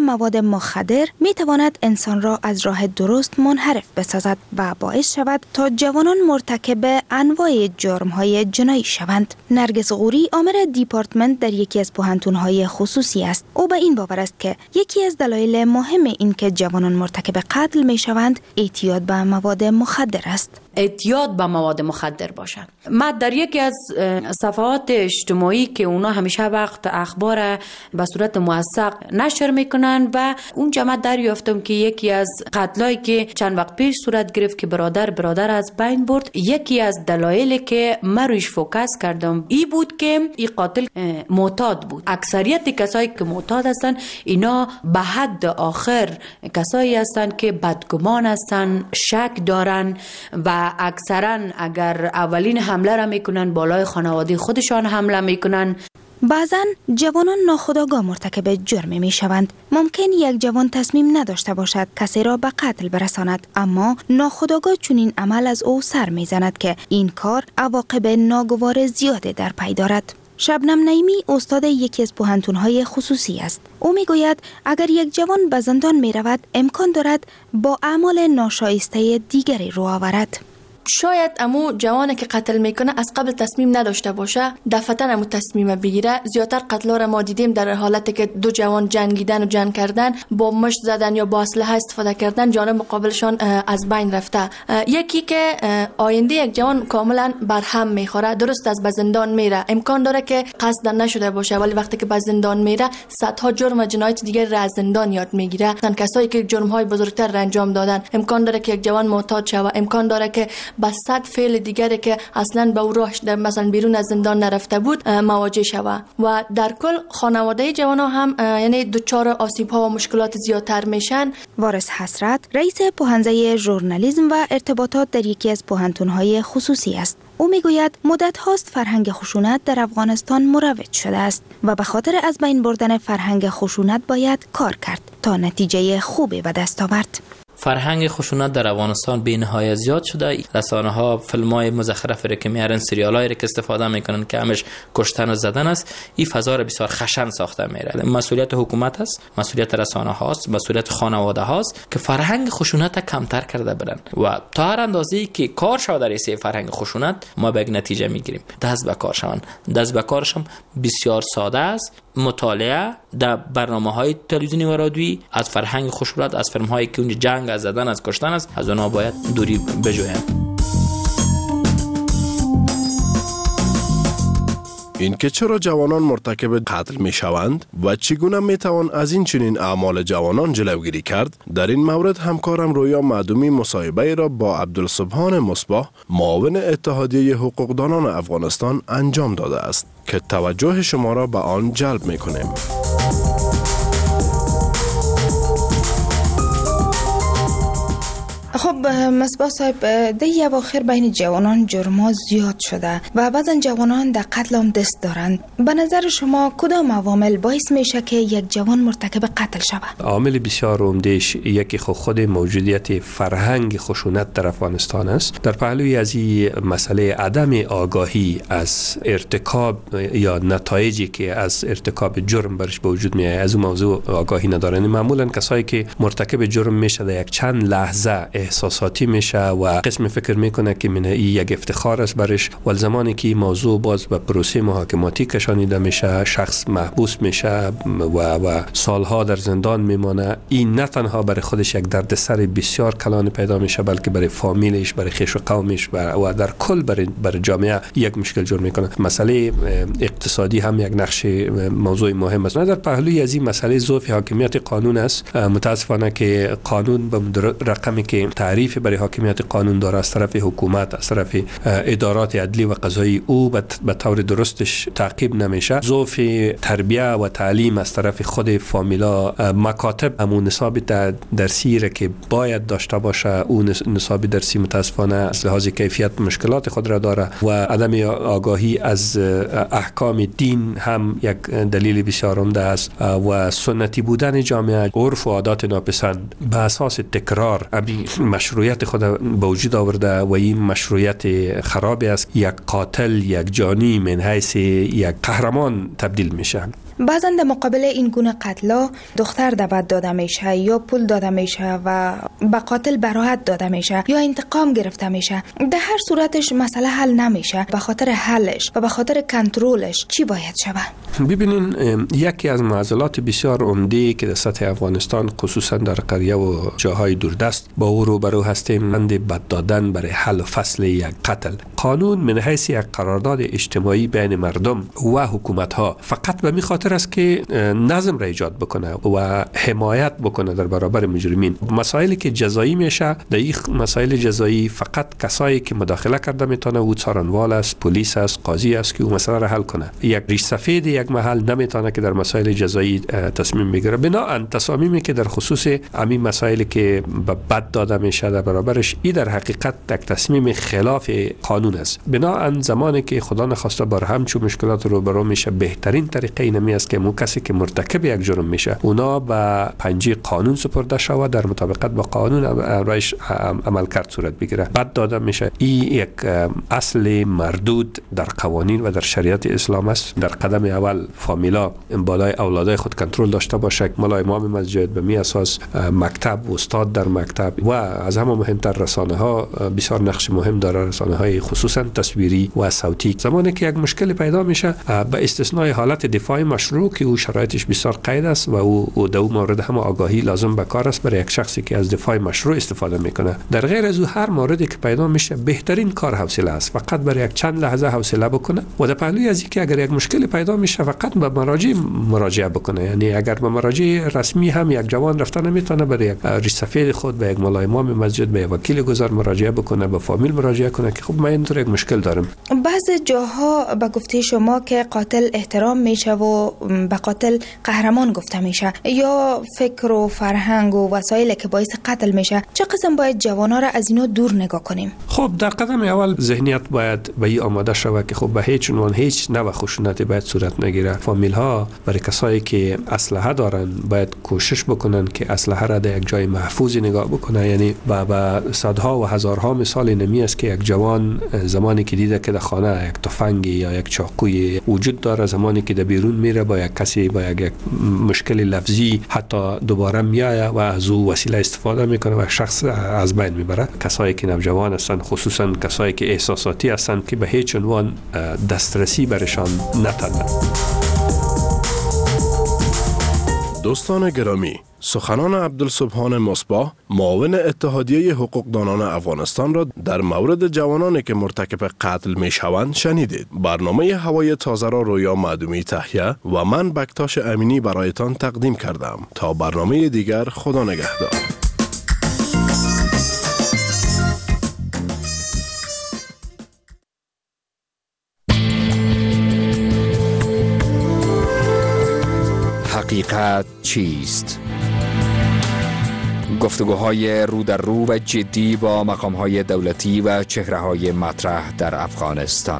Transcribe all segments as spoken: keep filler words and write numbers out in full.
مواد مخدر می تواند انسان را از راه درست منحرف بسازد و باعث شود تا جوانان مرتکب انواع جرم‌های جنایی شوند. نرگس غوری عامل دیپارتمنت در یکی از پوهنتون‌های خصوصی است. او به این باور است که یکی از دلایل مهم این که جوانان مرتکب قتل می شوند اعتیاد به مواد مخدر است. اعتیاد به مواد مخدر باشند. من در یکی از صفحات اجتماعی که اونا همیشه وقت اخبار به صورت موثق نشر میکنن و اونجا من دریافتم که یکی از قتلایی که چند وقت پیش صورت گرفت که برادر برادر از بین برد، یکی از دلایلی که من روش فوکس کردم ای بود که این قاتل معتاد بود. اکثریت کسایی که معتاد هستن اینا به حد آخر کسایی هستن که بدگمان هستن، شک دارن و اکثرا اگر اولین حمله را میکنن بالای خانواده خودشان حمله میکنن. بعضا جوانان ناخودآگاه مرتکب جرم می شوند. ممکن یک جوان تصمیم نداشته باشد کسی را به قتل برساند، اما ناخودآگاه چنین عمل از او سر می زند که این کار عواقب ناگوار زیاده در پی دارد. شبنم نعیمی استاد یکی از پوهنتون‌های خصوصی است. او میگوید اگر یک جوان به زندان می رود امکان دارد با اعمال ناشایسته دیگری رو آورد. شاید امو جوانی که قتل میکنه از قبل تصمیم نداشته باشه، دفعتاً امو تصمیم بگیره. زیادتر قتلا را ما دیدیم در حالتی که دو جوان جنگیدن و جنگ کردن، با مشت زدن یا با اسلحه استفاده کردن، جانب مقابلشان از بین رفته. یکی که آینده یک جوان کاملا برهم میخوره، درست از به زندان میره، امکان داره که قصد نشده باشه، ولی وقتی که به زندان میره صدها جرم و جنایت دیگر را از زندان یاد میگیره. کسایی که جرم های بزرگتر را انجام دادن، امکان داره که یک جوان معتاد شه، امکان داره که با صد فعل دیگری که اصلا به او راه مثلا بیرون از زندان نرفته بود مواجه شود و در کل خانواده جوانا هم یعنی دچار آسیب ها و مشکلات زیادتر میشن. وارث حسرت رئیس پوهنځی ژورنالیسم و ارتباطات در یکی از پوهنتون‌های خصوصی است. او میگوید مدت هاست فرهنگ خشونت در افغانستان مروج شده است و به خاطر از بین بردن فرهنگ خشونت باید کار کرد تا نتیجه خوبی به دست آورد. فرهنگ خشونت در افغانستان بی نهایت زیاد شده. رسانه ها فیلم های مزخرف را که میارن، سریال هایی را که استفاده میکنن که همش کشتن و زدن است، این فضا را بسیار خشن ساخته میره. مسئولیت حکومت است، مسئولیت رسانه هاست، مسئولیت خانواده هاست که فرهنگ خشونت کمتر کرده برن و تا هر اندازه‌ای که کار شود در این فرهنگ خشونت ما به یک نتیجه میگیریم. دست به کار شون. دست به کارش هم بسیار ساده است. مطالعه در برنامه‌های تلویزیونی و رادیویی از فرهنگ خشونت، از فیلم‌هایی که اونجا جنگ، از زدن، از کشتن است، از اونها باید دوری بجویند. اینکه چرا جوانان مرتکب قتل می شوند و چگونه می توان از این چنین اعمال جوانان جلوگیری کرد، در این مورد همکارم رویا معدومی مصاحبه را با عبدالسبحان مصباح، معاون اتحادیه حقوقدانان افغانستان انجام داده است که توجه شما را به آن جلب می کنیم. خب مصباح صاحب، در اواخر بین جوانان جرم‌ها زیاد شده و بعضا جوانان در قتل هم دست دارند. به نظر شما کدام عوامل باعث میشه که یک جوان مرتکب قتل شود؟ عامل بسیار عمده‌اش یکی خود موجودیت فرهنگ خشونت در افغانستان است. در پهلوی از این مسئله عدم آگاهی از ارتکاب یا نتایجی که از ارتکاب جرم برش به وجود میاد، از اون موضوع آگاهی ندارن. معمولا کسایی که مرتکب جرم میشه در یک چند لحظه احساساتی میشه و قسم فکر میکنه که من این یک افتخار است برش، و زمانی که این موضوع باز به پروسه محاکماتی کشانیده میشه، شخص محبوس میشه و و سالها در زندان میمانه، این نه تنها برای خودش یک دردسر بسیار کلان پیدا میشه، بلکه برای فامیلش، برای خویش و قومش و در کل برای برای جامعه یک مشکل جور میکنه. مسئله اقتصادی هم یک نقش موضوع مهم است. در پهلوی از این مسئله ضعف حاکمیت قانون است. متاسفانه که قانون به رقمی که تعریف برای حاکمیت قانون داره از طرف حکومت، از طرف ادارات عدلی و قضایی، او به طور درستش تعقیب نمیشه. ضعف تربیه و تعلیم از طرف خود فامیلا، مکاتب همون نصاب درسی را که باید داشته باشه، اون نصاب درسی متاسفانه از لحاظ کیفیت مشکلات خود را داره و عدم آگاهی از احکام دین هم یک دلیل بسیار عمده است و سنتی بودن جامعه، عرف و عادات ناپسند به اساس تکرار مشروعیت خود به وجود آورده و این مشروعیت خرابی است. یک قاتل، یک جانی من حیث یک قهرمان تبدیل میشه. بعضا در مقابل این گونه قتلا دختر دعوت داده میشه یا پول داده میشه و به قاتل براحت داده میشه یا انتقام گرفته میشه. در هر صورتش مسئله حل نمیشه. به خاطر حلش و به خاطر کنترلش چی باید شود؟ ببینین یکی از معضلات بسیار عمده که در سطح افغانستان خصوصا در قریه و جاهای دوردست با او روبرو هستیم مند بد دادن برای حل و فصل یک قتل. قانون من حیث یک قرارداد اجتماعی بین مردم و حکومت ها فقط به می خاطر است که نظم را ایجاد بکنه و حمایت بکنه در برابر مجرمین. مسائلی که جزایی میشه در این مسائل جزایی فقط کسایی که مداخله کرده میتونه او څارنوال است، پلیس است، قاضی است که او مسئله را حل کنه. یک ریش سفید یک محل نمیتونه که در مسائل جزایی تصمیم بگیره. بنابراین تصامیمی که در خصوص همین مسائلی که به بد داده میشه در برابرش ای در حقیقت یک تصمیم خلاف قانون است. بنابراین زمانی که خدا نخواسته بر همچون مشکلات روبرو میشه بهترین طریقه اینمی است که مو کسی که مرتکب یک جرم میشه اونا به پنجه قانون سپرده شود، در مطابقت با قانون روش عمل کرد صورت بگیره. بد داده میشه. این یک اصل مردود در قوانین و در شریعت اسلام است. در قدم اول فامیلا بالای اولادای خود کنترل داشته باشه. ملا امام مسجد به می اساس مکتب و استاد در مکتب و از همه مهمتر رسانه ها بسیار نقش مهم داره. رسانه های خصوصا تصویری و صوتی. زمانی که یک مشکل پیدا میشه به استثنای حالت دفاعی مشروع که او شرایطش بسیار قید است و او در مورد هم آگاهی لازم به کار است برای یک شخصی که از دفاع مشروع استفاده میکنه. در غیر از او هر موردی که پیدا میشه بهترین کار حوصله است. فقط برای یک چند لحظه حوصله بکنه و در پهلوی از اینکه اگر یک مشکل پیدا میشه فقط به مراجع مراجعه بکنه. یعنی اگر به مراجع رسمی هم یک جوان رفته نمیتونه برای یک ریش سفید خود به یک ملا امام مسجد به یک وکیل گذار مراجعه بکنه، به فامیل مراجعه کنه که خب من اینطور یک مشکل دارم. بعض جاها به گفته شما که قاتل احترام میشه و به قاتل قهرمان گفته میشه یا فکر و فرهنگ و وسایلی که باعث قتل میشه، چه قسم باید جوانا را از اینو دور نگاه کنیم؟ خب در قدم اول ذهنیت باید به این آماده شود که خب به هیچ عنوان هیچ نوع خشونتی باید صورت نگیره. فامیل ها برای کسایی که اسلحه دارن باید کوشش بکنن که اسلحه را در یک جای محفوظی نگاه بکنن. یعنی با با صدها و هزارها مثال نمی است که یک جوان زمانی که دیده که در خانه یک تفنگی یا یک چاقوی وجود داره، زمانی که در بیرون میره با یک کسی با یک مشکل لفظی حتی دوباره میآید و از او وسیله استفاده میکنه و شخص از بین میبره. کسایی که نوجوان هستند، خصوصا کسایی که احساساتی هستند که به هیچ عنوان دسترسی برشان نتند. دوستان گرامی، سخنان عبدالسبحان مصباح معاون اتحادیه حقوقدانان افغانستان را در مورد جوانانی که مرتکب قتل می شوند شنیدید. برنامه هوای تازه را رویا معدومی تهیه و من بکتاش امینی برایتان تقدیم کردم. تا برنامه دیگر، خدا نگهدار. حقیقت چیست؟ گفتگوهای رو در رو و جدی با مقام‌های دولتی و چهره‌های مطرح در افغانستان.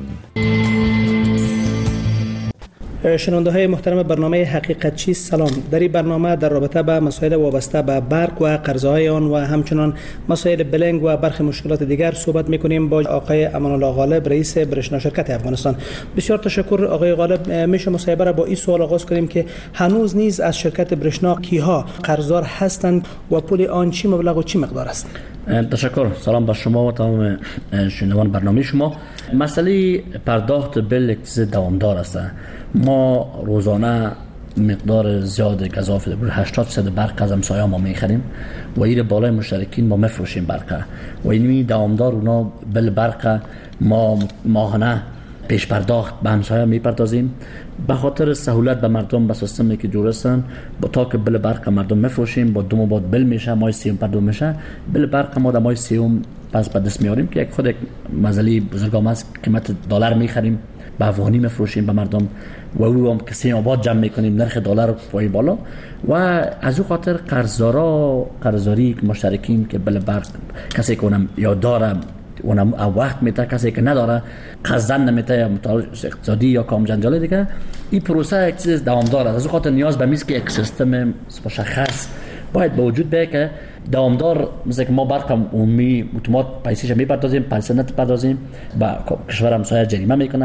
شنونده های محترم برنامه حقیقت چیست، سلام. در این برنامه در رابطه به مسائل وابسته به برق و قرضه‌های آن و همچنان مسائل بلنگ و برخی مشکلات دیگر صحبت می‌کنیم با آقای امان الله غالب، رئیس برشنا شرکت افغانستان. بسیار تشکر آقای غالب. میشه مصاحبه را با این سوال آغاز کنیم که هنوز نیز از شرکت برشنا کیها قرضدار هستند و پول آن چی مبلغ و چی مقدار است؟ تشکر. سلام بر شما و تمام شنوندگان برنامه شما. مسئله پرداخت بل اقتصادی دوامدار است. ما روزانه مقدار زیاد گزاف هشتاد درصد برق از همسایه‌ها ما می‌خریم و این بالای مشترکین ما می‌فروشیم برق و این دوامدار اونا بل برق ما ماهانه پیش پرداخت به همسایه میپردازیم به خاطر سهولت به مردم. به سیستمی که جور هستن با تا که بل برق مردم میفروشیم با دو ماه بل میشه، ماه سیوم پرداخت میشه. بل برق ما در ماه سیوم پس به دست میاریم که یک خود یک مزلی بزرگام است. قیمت دلار میخریم به افغانی میفروشیم به مردم و او هم که سیم آباد جمع میکنیم نرخ دلار پای بالا و از او خاطر قرضدارا قرضداری که مشترکین که بل برق کسی که اونم یا داره اونم وقت میته، کسی که نداره قصدن نمیته یا مطالعه اقتصادی یا کام جنجال دیگه، این پروسه یک چیز دوامدار است. از خاطر نیاز به میز که یک سیستم مشخص باید به وجود بیاید که دوامدار، مثل که ما برق عمومی اتومات پیسیش میپردازیم، پیسه نمیپردازیم با کشور همسایه جریمه میکنن،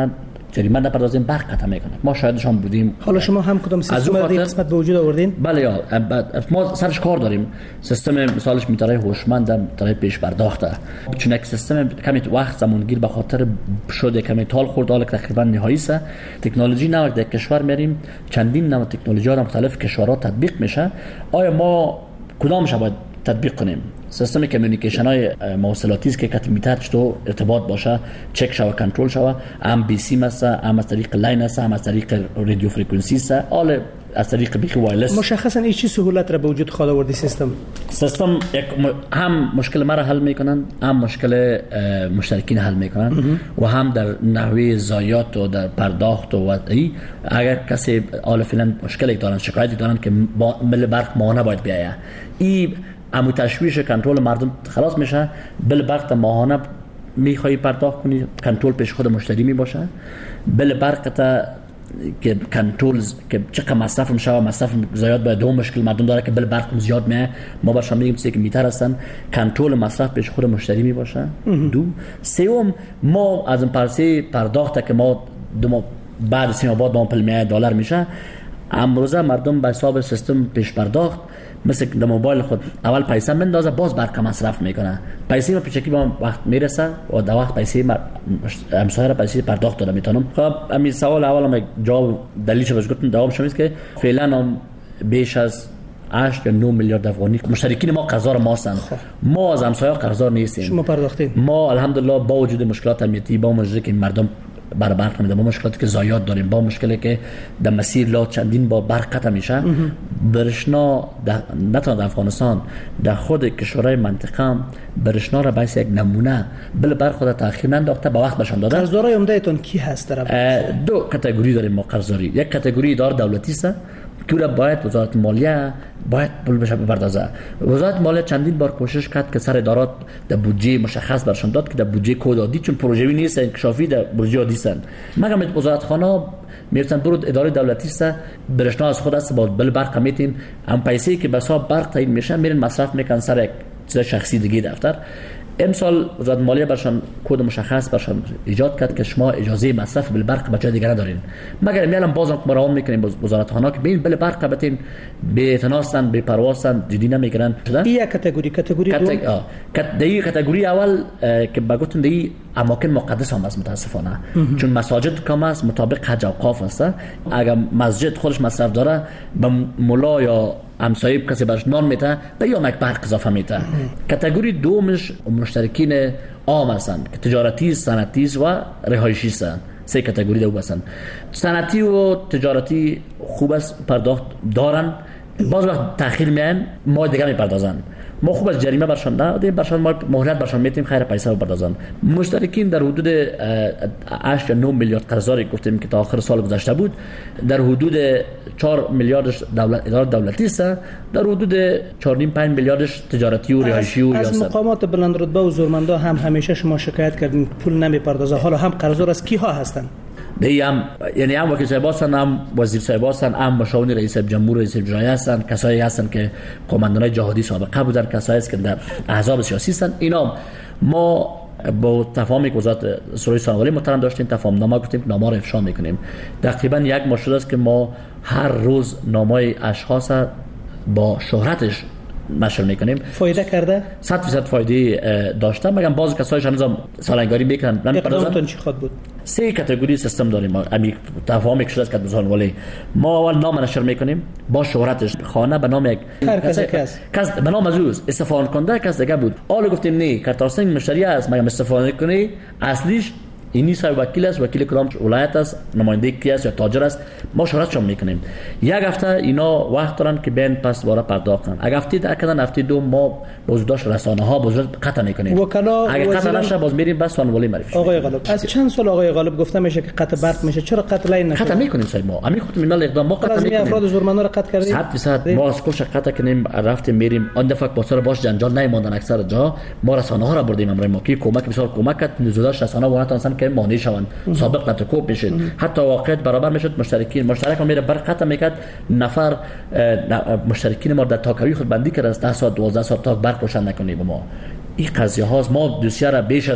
جریمه نپردازیم برق قطع میکنه. ما شاهدشان بودیم. حالا شما هم کدام سیستم در این قسمت به وجود آوردین؟ بله یا ما سرش کار داریم. سیستم مثالش میتره هوشمند، میتره پیش پرداخته، چون یک سیستم کمی وقت زمانگیر به خاطر شده کمی تال خورد، حالا تقریبا نهایی است. تکنولوژی نو در کشور میریم، چندین نوع تکنولوژی ها در مختلف کشورها تطبیق میشه. آیا ما کدامش باید تطبیق کنیم؟ سیستم کمیونیکیشن های مواصلاتی است که کت میتر چطور ارتباط باشه، چک شوه، کنترل شوه، هم بی سی است، هم از طریق لاین است، هم از طریق رادیو فرکانسی است، حالا از طریق بیخی وایرلس. مشخصا این چی سهولت را به وجود خواهد آورد سیستم؟ سیستم یک هم مشکل مرا حل میکنن، هم مشکل مشترکین حل میکنن و هم در نحوه ضایعات و در پرداخت و ای اگر کسی حالا فعلا مشکلی دارن، شکایتی دارن که مل برق ماهانه باید بیایه، این امو تشویش کنترل مردم خلاص میشه. بل برق ماهانه میخوای پرداخت کنی، کنترل پیش خود مشتری می باشه. بل برق تا که کنترل که چقدر مصرف میشه و مصرف زیاد باید، دو مشکل مردم داره که بل برق زیاد میه، ما برشان میگیم چیزی که میتر هستن، کنترل مصرف پیش خود مشتری می باشه. دو سوم ما از این پرسه پرداخت که ما دو ما بعد سیم آباد با پل دلار میشه، امروزه مردم به حساب سیستم پیش پرداخت مثل در موبایل خود اول پیسه مندازه، باز برق مصرف میکنه، پیسه ما پیشکی با وقت میرسه و در وقت پیسه همسایه را پیسه پرداخت داده میتونم. خب همین سوال اول هم جواب دلیلش بهش گفتم دوام شمیست که فعلا هم بیش از هشت یا نه میلیارد افغانی مشترکین ما قرضدار ما هستند. ما از همسایه قرضدار نیستیم. شما پرداختید؟ ما الحمدلله با وجود مشکلات امنیتی، با مشکلی که مردم بر برق میده، با مشکلاتی که زایات داریم، با مشکلی که در مسیر لا چندین با برق قطع میشه، برشنا نه تنها در افغانستان، در خود کشورهای منطقه برشنا را باعث یک نمونه بل برق خود تاخیر ننداخته، با وقت بشان داده. قرضدارای عمدهتون کی هست در؟ دو کاتگوری داریم ما قرضداری. یک کاتگوری اداره دولتی است که را باید وزارت مالیه باید پول بشه بپردازه. وزارت مالیه چندین بار کوشش کرد که سر ادارات در بودجه مشخص برشان داد که در بودجه کد عادی، چون پروژه‌ای نیست، انکشافی در بودجه عادی است. مگر وزارت خانه میرتن برود اداره دولتی است، برشنا از خود است با بل برق میتین، هم پیسه‌ای که به حساب برق تعیین میشه میرن مصرف میکنن سر یک چیز شخصی دیگه دفتر. امسال وزارت مالیه برشان کد مشخص برشان ایجاد کرد که شما اجازه مصرف بل برق به جای دیگه ندارین، مگر میالم بازم مراهم میکنین وزارت خانه که ببین بل برق بتین به اعتناستن، به پروازن، جدی نمیگیرن. این کاتگوری کاتگوری دوم کاتگوری کاتگوری اول که بگوتن دی اماکن مقدس هم است متاسفانه، چون مساجد کم است مطابق حج اوقاف است. اگر مسجد خودش مصرف داره به مولا یا همسایه کسی برش نان میته به یا یک برق اضافه میته. کاتگوری دومش مشترکین عام هستند که تجارتی، صنعتی و رهایشی هستند. سه کاتگوری دو هستند. صنعتی و تجارتی خوب است پرداخت دارن، باز وقت تأخیر میان ما دیگه میپردازن. ما خوب از جریمه برشان دادیم، برشان ما مهلت برشان میتیم خیر پیسه بپردازن. مشترکین در حدود هشت یا نه میلیارد قرضداری گفتیم که تا آخر سال گذشته بود، در حدود چهار میلیاردش دولت اداره دولتی است، در حدود چهار و نیم پنج میلیاردش تجارتی و رهایشی و از مقامات بلند رتبه و زورمندا هم همیشه شما شکایت کردین پول نمیپردازه، حالا هم قرضدار از کیها هستن؟ دی هم یعنی هم وکیل صاحب هستن، هم وزیر صاحب هستن، هم مشاور رئیس جمهور رئیس جمهوری هستن، کسایی هستن که قماندانای جهادی سابقه بودن، کسایی است که در احزاب سیاسی هستن. اینا ما با تفاهمی که وزارت سروی ثانوی محترم داشتیم تفاهم نامه گفتیم که نامه رو افشا میکنیم. تقریبا یک ماه شده است که ما هر روز نامه اشخاص با شهرتش نشر میکنیم. فایده کرده؟ صد درصد فایده داشته، مگر بعضی کسایش هنوز سالنگاری میکنن. اقدامتون چی خود بود؟ سه کاتگوری سیستم داریم ما. امی تفاهمی که شده است که بزرگ ولی ما اول نام نشر میکنیم با شهرتش، خانه به نام یک کس کس کس به نام ازوز استفاده کننده کس دیگه بود. حالا گفتیم نه کارتاسنگ مشتری است، مگر استفاده کنی اصلیش اینی صاحب وکیل است، وکیل کدام ولایت است، نماینده کی است یا تاجر است، ما شهرتشون میکنیم. یک هفته اینا وقت دارن که بین پس دوباره پرداخت کنن. اگر هفته در کردن هفته دو ما بازداشت رسانه ها بازداشت قطع میکنیم. وکلا اگر قطع نشه باز میریم بس سانولی معرفی. آقای غالب از چند سال آقای غالب گفته میشه که قطع برق میشه، چرا قطع لاین نشه؟ قطع میکنیم صاحب ما. همین خود میمال اقدام ما قطع میکنیم. افراد زورمندا رو قطع کردیم. صد درصد ما از کلش قطع کنیم، رفتیم میریم آن دفعه با سر باش جنجال نمیموندن اکثر جا. ما رسانه ها را بردیم امروز ما کی کمک بسیار کمک کرد نزولش رسانه ها وانتونستن که مانع شوند. سابق نتوکوب میشد، حتی واقعیت برابر میشد. مشترکین مشترک میره بر قطع میکرد، نفر مشترکین ما در تاکوی خود بندی کرد از ده ساعت دوازده ساعت تا برق روشن نکنیم. ما این قضیه هاست. ما دوسیه را بیش از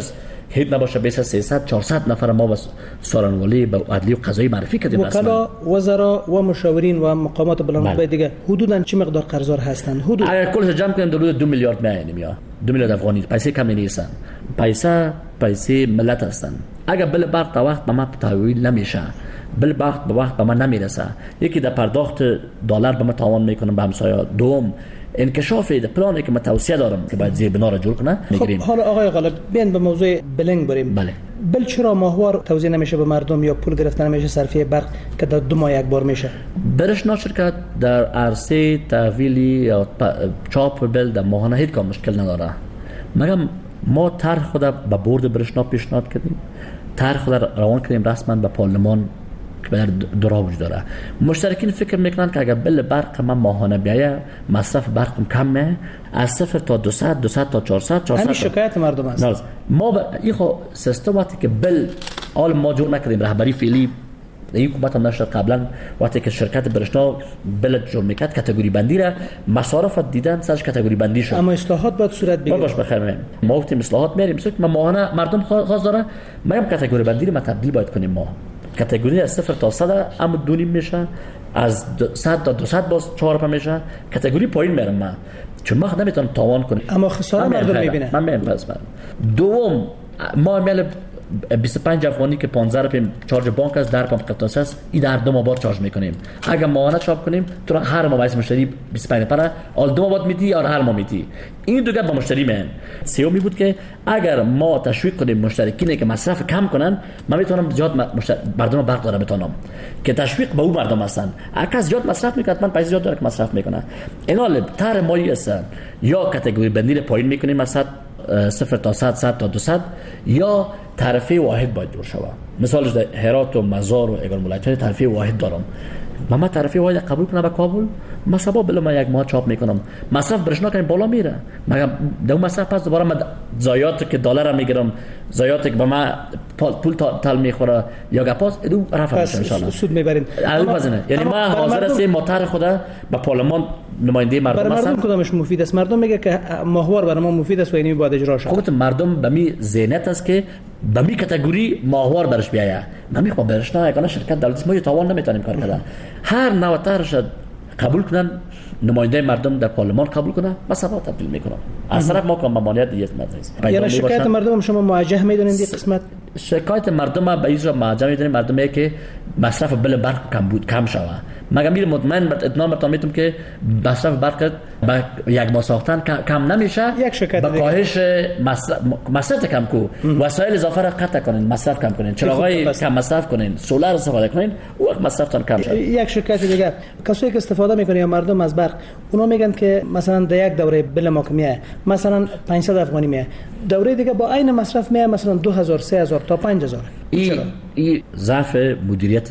هیچ نباشه بیش از سیصد چهارصد نفر ما به سارنوالی به عدلی و قضایی معرفی کردیم. وکلا، وزرا و مشاورین و مقامات بلندرتبه دیگه حدوداً چه مقدار قرضدار هستند؟ حدود اگر کلش جمع کنیم حدود دو میلیارد میاییم یا دو میلیارد افغانی. پیسه کمی نیستن، پیسه پیسه ملت هستن. اگر بل وقت تا وقت به ما تحویل نمیشه، بل وقت به وقت به ما نمیرسه، یکی در پرداخت دلار به ما تاوان میکنه به همسایه. دوم انکشاف پلانی که من توصیه دارم که باید زیر بنا را جور کنه میگیریم. خب حالا آقای غالب بیان به موضوع بلنگ بریم. بله. بل چرا ماهوار توزیع نمیشه به مردم یا پول گرفتن نمیشه صرفه برق که در دو ماه یک بار میشه؟ برشنا شرکت در عرصه تحویلی یا چاپ بل در ماهانه هیچ کام مشکل نداره. مگم ما طرح خود به بورد برشنا پیشنهاد کردیم، طرح خود روان کردیم رسما به پارلمان که در دورا وجود داره. مشترکین فکر میکنن که اگر بل برق ما ماهانه بیایه مصرف برق کمه، از صفر تا دویست دویست تا چهارصد چهارصد. همین شکایت مردم است. ما با این خو سیستم وقتی که بل آل ما جور نکردیم، رهبری فعلی این حکومت هم نشد قبلا وقتی که شرکت برشنا بل جور میکرد کاتگوری بندی را مصارف دیدن سرش کاتگوری بندی شد. اما اصلاحات باید صورت بگیره. باش بخیر میم ما وقتی اصلاحات میریم سوت ما ماهانه مردم خواست داره ما هم کاتگوری بندی را تبدیل باید کنیم. ما کاتگوری از صفر تا صد اما دونیم میشه، از صد تا دویست باز چهار پا میشه، کاتگوری پایین میرم من چون ما نمیتونم تاوان کنیم. اما خسارت مردم میبینه. من میام پس من دوم ما میل بیست و پنج افغانی که پانزده روپیه چارج بانک است، در پمپ قطعه است، این در دو ماه بار چارج میکنیم. اگر ماهانه چاپ کنیم تو هر ماه واسه مشتری بیست و پنج نفره آل دو ماه بعد میدی یا هر ماه میدی. این دیگه با مشتری میان. سومی بود که اگر ما تشویق کنیم مشترکین که مصرف کم کنن، من میتونم زیاد مشتر... مردم برق داره بتونم که تشویق به اون مردم هستن. اگر زیاد مصرف میکنه من پیسه زیاد داره که مصرف میکنه. اینا تر مایی هستن یا کاتگوری بندی پایین میکنیم مثلا صفر تا صد صد تا دویست یا تعرفه واحد باید جور شود. مثالش در هرات و مزار و اگر ولایت‌های تعرفه واحد دارم، من تعرفه واحد قبول کنم به کابل، مثلا بله من یک ماه چاپ میکنم، مصرف برشنا کنیم بالا میره، مگه در اون مصرف پس دوباره من زایات که دلار میگیرم، زایات که به من پول تال میخوره یا گپاس ادو رفع میشه ان شاء الله سود میبرین. یعنی ما حاضر هستیم مطرح خدا به پارلمان نماینده مردم هستن. مردم کدامش مفید است؟ مردم میگه که ماهوار برای ما مفید است و اینی باید اجرا شه. خودت مردم به می ذهنیت است که به می کاتگوری ماهوار برش بیایه. من میخوام برش نه یگانه شرکت دولتی ما تاوان نمیتونیم کار کنه. هر نوع طرحش قبول کنن، نماینده مردم در پارلمان قبول کنه، مثلا تبدیل میکنم. از طرف ما کام ممانعت دیت مدرسه. یعنی شکایت مردم شما موجه میدونید این قسمت؟ شکایت مردم به ایجا موجه میدونید مردمی که مصرف بل برق کم بود کم شوه. مگه میر مطمئن اطمینان بتام میتونم که مصرف برق با یک ماه ساختن کم نمیشه. یک شکایت با کاهش مصرف مصرف کم کو، وسایل اضافه را قطع کنین، مصرف کم کنین، چراغای کم مصرف کنین، سولار استفاده کنین، او وقت مصرفتان کم شه. یک شکایت دیگه کسایی که استفاده میکنه یا مردم از برق، اونا میگن که مثلا در یک دوره بل ما کمیه مثلا پانصد افغانی میه، دوره دیگه با عین مصرف میه مثلا دو هزار سه هزار تا پنج هزار. این این ضعف مدیریت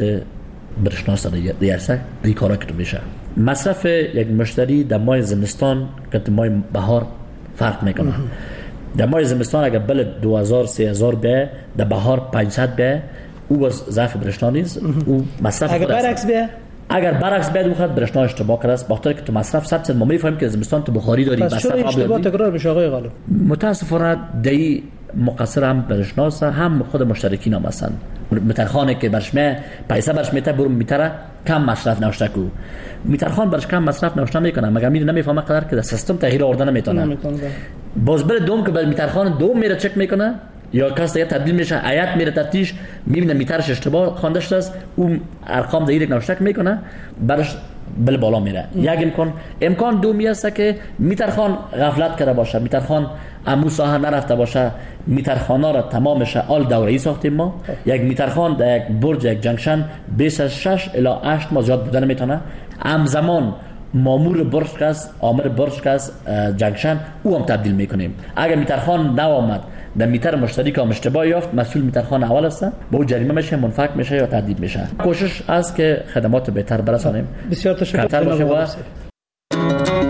برشناس دیارسه ریکارا که تو میشه. مصرف یک مشتری در ماه زمستان که در ماه بهار فرق میکنه. در ماه زمستان اگر بل دو هزار سه هزار به در بهار پانصد به او باز ضعف برشنا نیست. او مصرف اگر برعکس به اگر برعکس به دو خط برشنا اشتباه کرده است، بخاطر که تو مصرف صد ما میفهمیم که زمستان تو بخاری داری، مصرف آب اشتباه تکرار بشه آقای غالب. متاسفانه دی مقصر هم برشناس هم خود مشترکین هم هستند. میترخانه که برش می پیسه برش میته برو میتره کم مصرف نوشته کو، میترخان برش کم مصرف نوشته میکنه مگر میره نمیفهمه قدر که سیستم تغییر آوردن نمیتونه. باز بر دوم که بر میترخان دوم میره چک میکنه یا کس دیگه تبدیل میشه آیت میره تفتیش میبینه میترش اشتباه خوانده شده است، اون ارقام دیگه نوشته میکنه برش بل بالا میره. یک امکان امکان دومی است که میترخان غفلت کرده باشه، میترخان امو ساحه نرفته باشه، میترخانا را تمامش آل دوره‌ای ساختیم ما. یک میترخان در یک برج یک جنکشن بیش از شش الی هشت ماه زیاد بودن نمیتونه. همزمان مامور برج کس آمر برج کس جنکشن او هم تبدیل میکنیم. اگر میترخان نوامد در میتر مشتری که اشتباه یافت مسئول میترخان اول است، با او جریمه میشه، منفک میشه یا تهدید میشه. کوشش است که خدمات بهتر برسانیم. بسیار تشکر.